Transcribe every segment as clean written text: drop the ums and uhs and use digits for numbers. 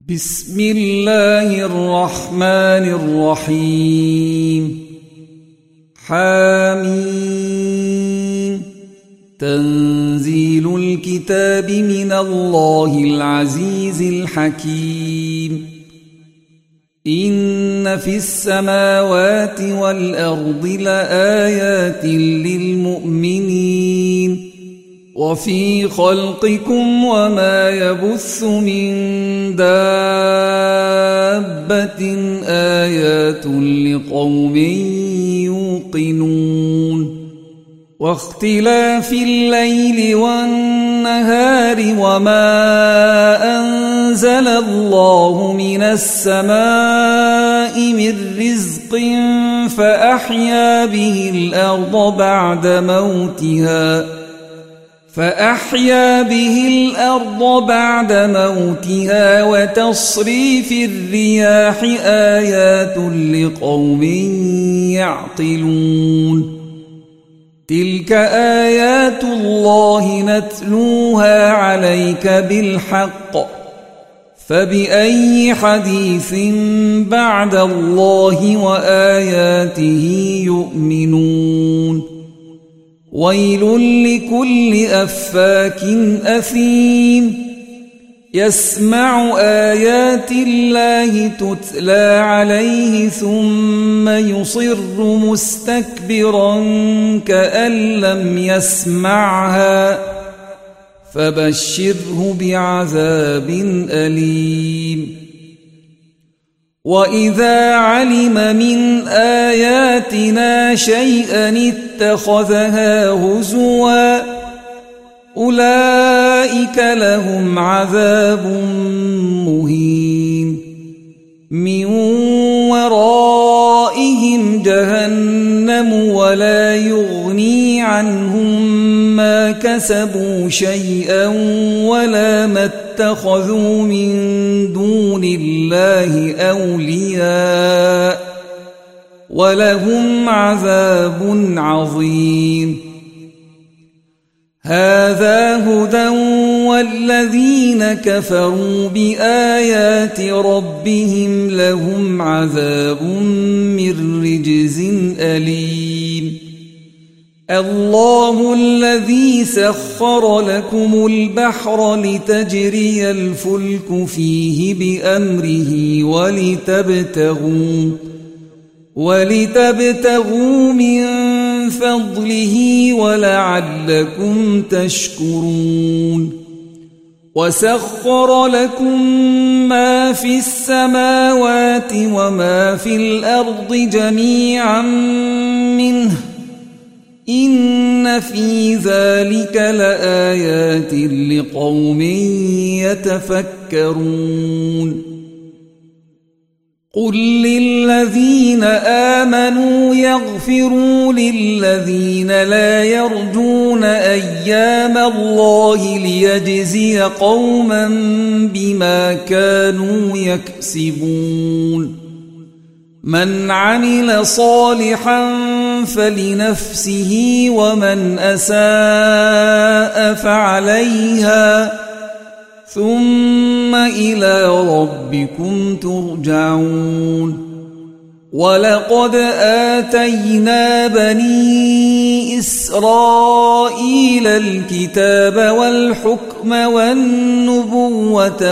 بسم الله الرحمن الرحيم. حميم. تنزيل الكتاب من الله العزيز الحكيم. إن في السماوات والأرض لآيات للمؤمنين وفي خلقكم وما يبث من دابة آيات لقوم يوقنون واختلاف الليل والنهار وما أنزل الله من السماء من رزق فأحيا به الأرض بعد موتها وتصريف الرياح آيات لقوم يعقلون. تلك آيات الله نتلوها عليك بالحق فبأي حديث بعد الله وآياته يؤمنون. ويل لكل أفاك أثيم يسمع آيات الله تتلى عليه ثم يصر مستكبرا كأن لم يسمعها فبشره بعذاب أليم. وإذا علم من آياتنا شيئا اتخذها هزوا أولئك لهم عذاب مهين. من ورائهم جهنم ولا يغني عنهم ما كسبوا شيئا ولا ما اتخذوا من دون الله أولياء ولهم عذاب عظيم. هذا هدى والذين كفروا بآيات ربهم لهم عذاب من رجز أليم. الله الذي سخر لكم البحر لتجري الفلك فيه بأمره ولتبتغوا من فضله ولعلكم تشكرون. وسخر لكم ما في السماوات وما في الأرض جميعا منه إن في ذلك لآيات لقوم يتفكرون. قل للذين آمنوا يغفروا للذين لا يرجون أيام الله ليجزي قوما بما كانوا يكسبون. من عمل صالحا فلنفسه ومن أساء فعليها ثم إلى ربكم ترجعون. ولقد آتينا بني إسرائيل الكتاب والحكم والنبوة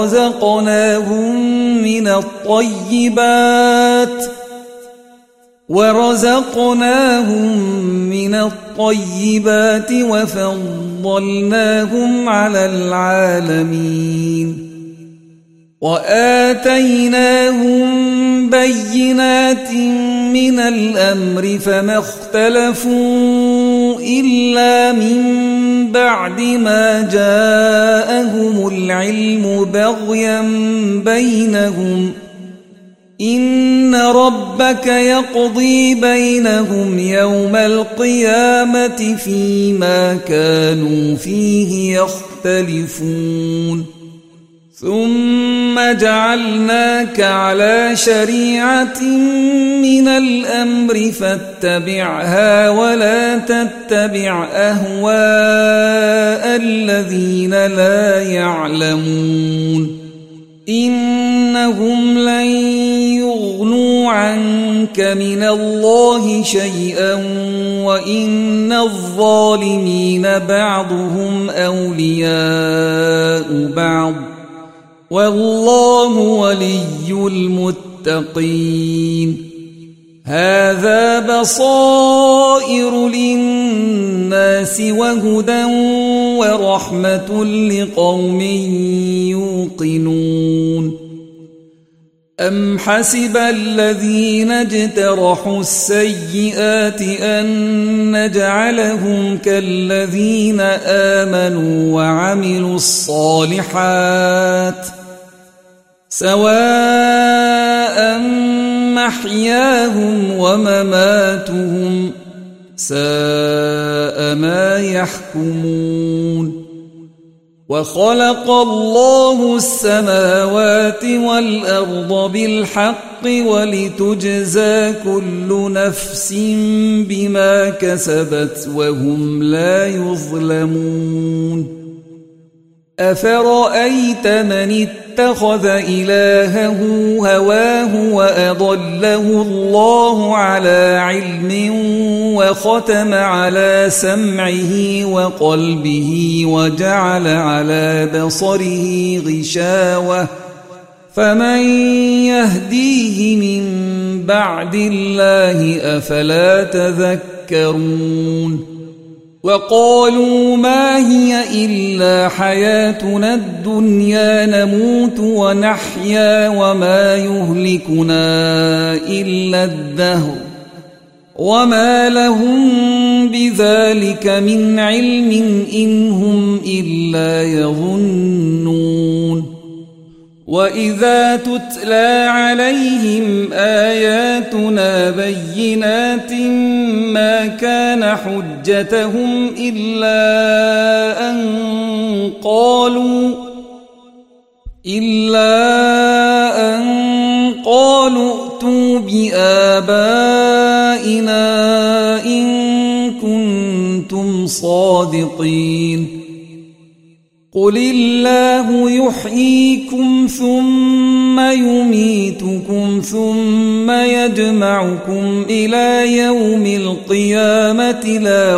ورزقناهم من الطيبات وفضلناهم على العالمين. وآتيناهم بينات من الأمر فما اختلفوا إلا من بعد ما جاءهم العلم بغيا بينهم. إن ربك يقضي بينهم يوم القيامة فيما كانوا فيه يختلفون. ثم جعلناك على شريعة من الأمر فاتبعها ولا تتبع أهواء الذين لا يعلمون إنهم لن يغنوا عنك من الله شيئا وإن الظالمين بعضهم أولياء بعض والله ولي المتقين هذا بصائر للناس وهدى ورحمة لقوم يوقنون أم حسب الذين اجترحوا السيئات أن نجعلهم كالذين آمنوا وعملوا الصالحات سواء محياهم ومماتهم ساء ما يحكمون وخلق الله السماوات والأرض بالحق ولتجزى كل نفس بما كسبت وهم لا يظلمون أفرأيت من اتخذ إلهه هواه وأضله الله على علم وختم على سمعه وقلبه وجعل على بصره غشاوة فمن يهديه من بعد الله أفلا تذكرون وقالوا ما هي إلا حياتنا الدنيا نموت ونحيا وما يهلكنا إلا الدهر وما لهم بذلك من علم إن هم إلا يظنون وإذا تتلى عليهم آياتنا بينات ما كان حجتهم إلا أن قالوا ائتوا بآبائنا إن كنتم صادقين قل الله يحييكم ثم يميتكم ثم يجمعكم إلى يوم القيامة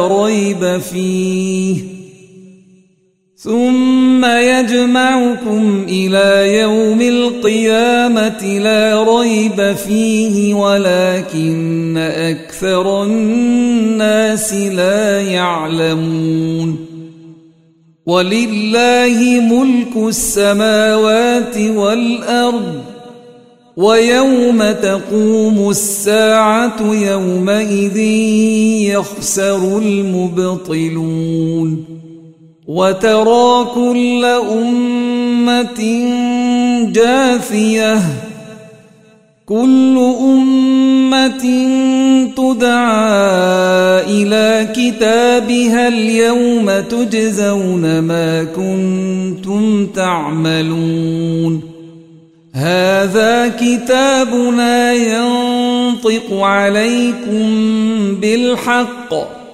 لا ريب فيه ولكن أكثر الناس لا يعلمون ولله ملك السماوات والأرض ويوم تقوم الساعة يومئذ يخسر المبطلون وترى كل أمة جاثية كل أمة تدعى إلى كتابها اليوم تجزون ما كنتم تعملون هذا كتابنا ينطق عليكم بالحق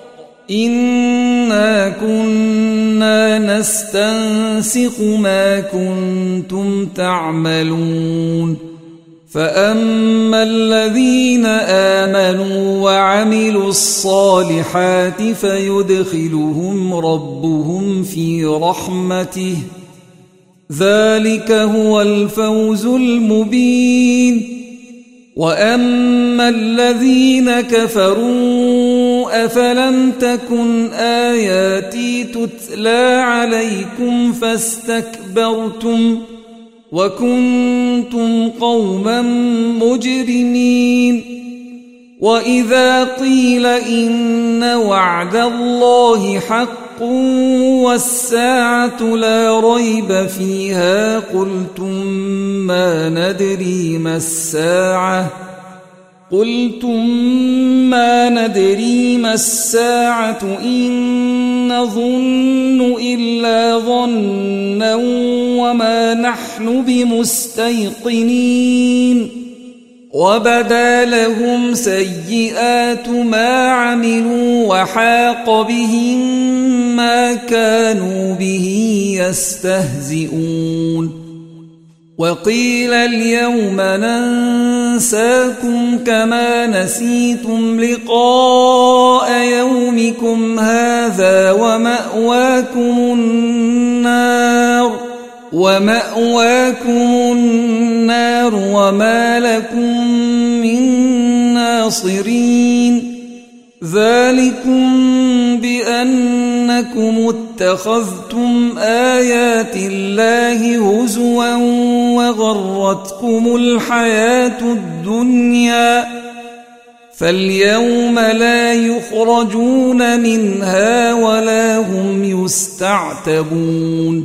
إنا كنا نستنسخ ما كنتم تعملون فأما الذين آمنوا وعملوا الصالحات فيدخلهم ربهم في رحمته ذلك هو الفوز المبين وأما الذين كفروا أفلم تكن آياتي تتلى عليكم فاستكبرتم وكنتم قوما مجرمين وإذا قيل إن وعد الله حق والساعة لا ريب فيها قلتم ما ندري ما الساعة إن نظن إلا ظنا وما نحن بمستيقنين وبدا لهم سيئات ما عملوا وحاق بهم ما كانوا به يستهزئون وقيل اليوم ننساكم كما نسيتم لقاء يومكم هذا ومأواكم النار وما لكم من ناصرين ذلكم بأنكم اتخذتم آيات الله هزوا وغرتكم الحياة الدنيا فاليوم لا يخرجون منها ولا هم يستعتبون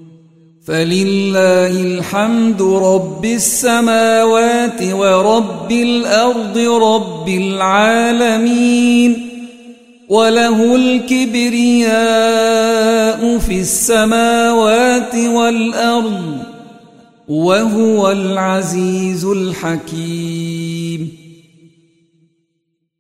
فلله الحمد رب السماوات ورب الأرض رب العالمين وله الكبرياء في السماوات والأرض وهو العزيز الحكيم